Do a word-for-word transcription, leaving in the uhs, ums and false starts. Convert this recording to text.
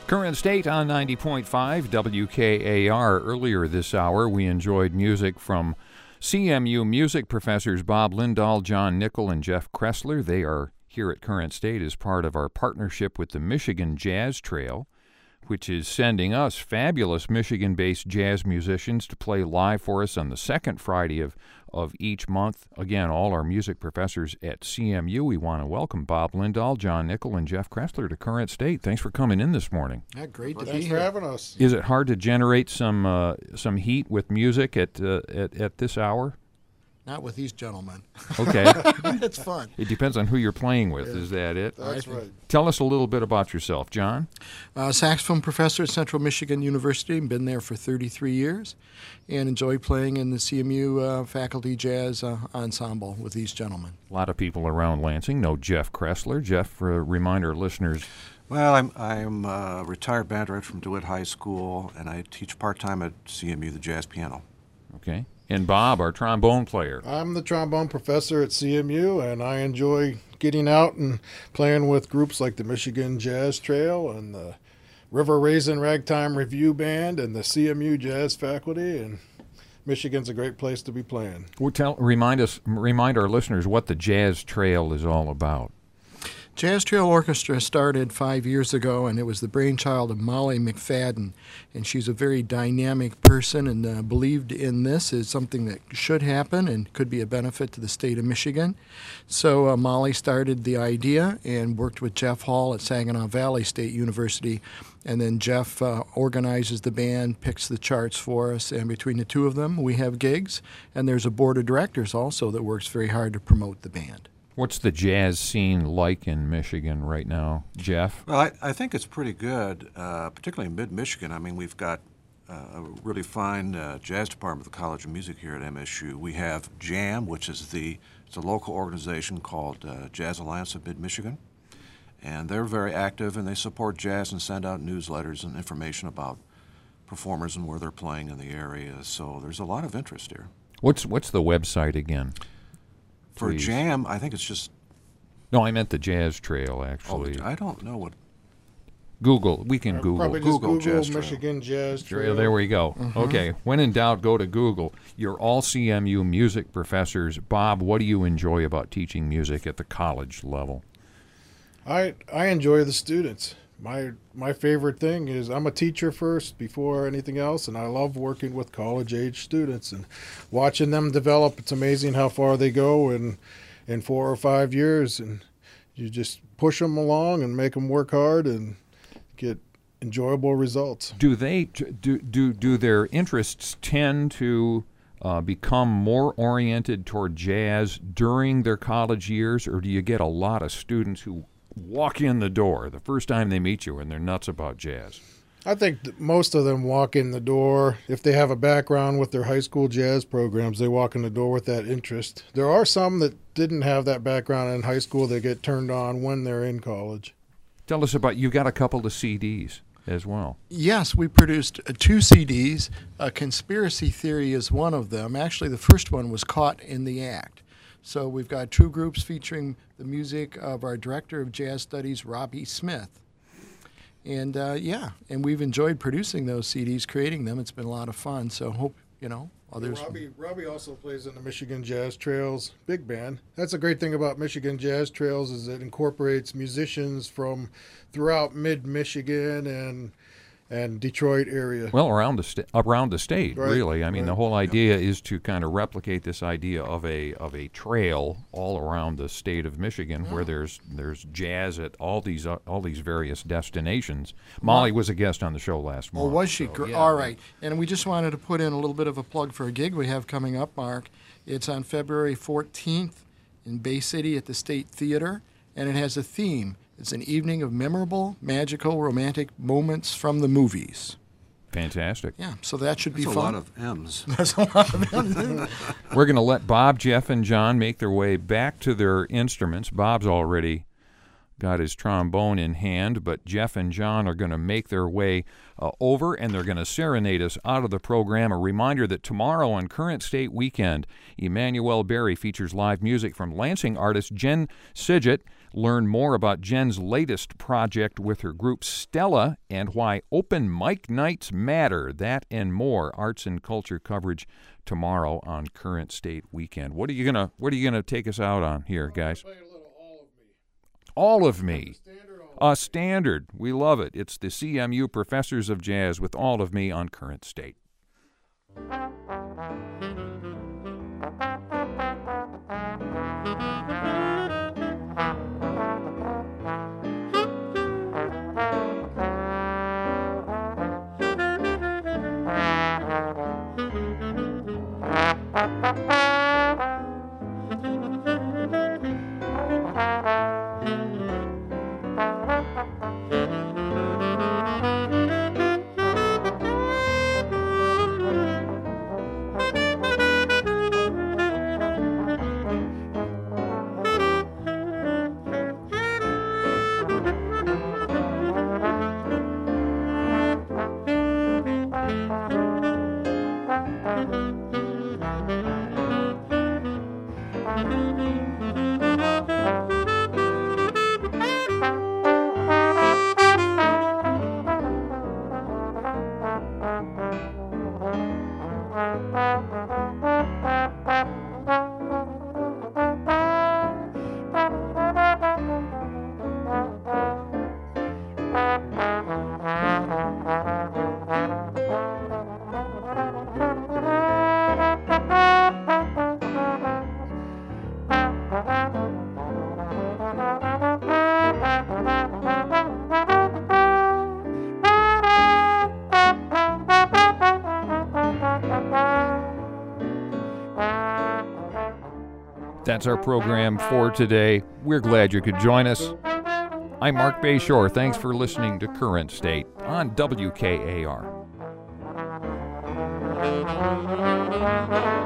Current State on ninety point five W K A R. Earlier this hour, we enjoyed music from C M U music professors Bob Lindahl, John Nickel, and Jeff Kressler. They are here at Current State as part of our partnership with the Michigan Jazz Trail, which is sending us fabulous Michigan-based jazz musicians to play live for us on the second Friday of, of each month. Again, all our music professors at C M U. We want to welcome Bob Lindahl, John Nickel, and Jeff Kressler to Current State. Thanks for coming in this morning. Yeah, great to Thanks be for here. having us. Is it hard to generate some uh, some heat with music at, uh, at at this hour? Not with these gentlemen. Okay. It's fun. It depends on who you're playing with. Yeah. Is that it? That's I think- right. Tell us a little bit about yourself, John. Uh, saxophone professor at Central Michigan University. Been there for thirty-three years, and enjoy playing in the C M U uh, faculty jazz uh, ensemble with these gentlemen. A lot of people around Lansing know Jeff Kressler. Jeff, for a reminder, listeners. Well, I'm I'm a retired band director from DeWitt High School, and I teach part-time at C M U the jazz piano. Okay. And Bob, our trombone player. I'm the trombone professor at C M U, and I enjoy getting out and playing with groups like the Michigan Jazz Trail and the River Raisin Ragtime Review Band and the C M U Jazz faculty. And Michigan's a great place to be playing. Well, tell, remind us, remind our listeners what the Jazz Trail is all about. Jazz Trail Orchestra started five years ago, and it was the brainchild of Molly McFadden. And she's a very dynamic person and uh, believed in this as something that should happen and could be a benefit to the state of Michigan. So uh, Molly started the idea and worked with Jeff Hall at Saginaw Valley State University. And then Jeff uh, organizes the band, picks the charts for us, and between the two of them, we have gigs. And there's a board of directors also that works very hard to promote the band. What's the jazz scene like in Michigan right now, Jeff? Well, I, I think it's pretty good, uh, particularly in mid-Michigan. I mean, we've got uh, a really fine uh, jazz department at the College of Music here at M S U. We have JAM, which is the it's a local organization called uh, Jazz Alliance of Mid-Michigan, and they're very active, and they support jazz and send out newsletters and information about performers and where they're playing in the area. So there's a lot of interest here. What's what's the website again? For Please. JAM, I think it's just. No, I meant the Jazz Trail, Oh, actually. I don't know what. Google. We can Uh, Google. Probably just Google Google, Jazz Trail. Michigan Jazz Trail. Trail. There we go. Okay. When in doubt, go to Google. You're all C M U music professors. Bob, what do you enjoy about teaching music at the college level? I I enjoy the students. My my favorite thing is I'm a teacher first before anything else, and I love working with college-age students and watching them develop. It's amazing how far they go in in four or five years, and you just push them along and make them work hard and get enjoyable results. Do they do do do their interests tend to uh, become more oriented toward jazz during their college years, or do you get a lot of students who walk in the door the first time they meet you and they're nuts about jazz? I think that most of them walk in the door. If they have a background with their high school jazz programs, they walk in the door with that interest. There are some that didn't have that background in high school that get turned on when they're in college. Tell us about, you've got a couple of C Ds as well. Yes, we produced uh, two C Ds. Uh, Conspiracy Theory is one of them. Actually, the first one was Caught in the Act. So we've got two groups featuring the music of our director of jazz studies, Robbie Smith. And uh, yeah, and we've enjoyed producing those C Ds, creating them. It's been a lot of fun. So hope, you know, others. Robbie, Robbie also plays in the Michigan Jazz Trails big band. That's a great thing about Michigan Jazz Trails is it incorporates musicians from throughout mid-Michigan and and Detroit area. Well, around the sta- around the state, Right, really. I mean, right. the whole idea is to kind of replicate this idea of a of a trail all around the state of Michigan, where there's there's jazz at all these uh, all these various destinations. Molly was a guest on the show last month. Oh, was she? so, Gr- yeah. All right. And we just wanted to put in a little bit of a plug for a gig we have coming up, Mark. It's on February fourteenth in Bay City at the State Theater, and it has a theme. It's an evening of memorable, magical, romantic moments from the movies. Fantastic. Yeah, so that should That's be a fun. lot of M's. That's a lot of them. We're going to let Bob, Jeff, and John make their way back to their instruments. Bob's already got his trombone in hand, but Jeff and John are going to make their way uh, over, and they're going to serenade us out of the program. A reminder that tomorrow on Current State Weekend, Emmanuel Berry features live music from Lansing artist Jen Sidgett. Learn more about Jen's latest project with her group Stella and why open mic nights matter. That and more arts and culture coverage tomorrow on Current State Weekend. What are you gonna What are you gonna take us out on here, guys? Play a little All of Me. All of Me. Standard All A standard. We love it. It's the C M U Professors of Jazz with All of Me on Current State. That's our program for today. We're glad you could join us. I'm Mark Bayshore. Thanks for listening to Current State on W K A R.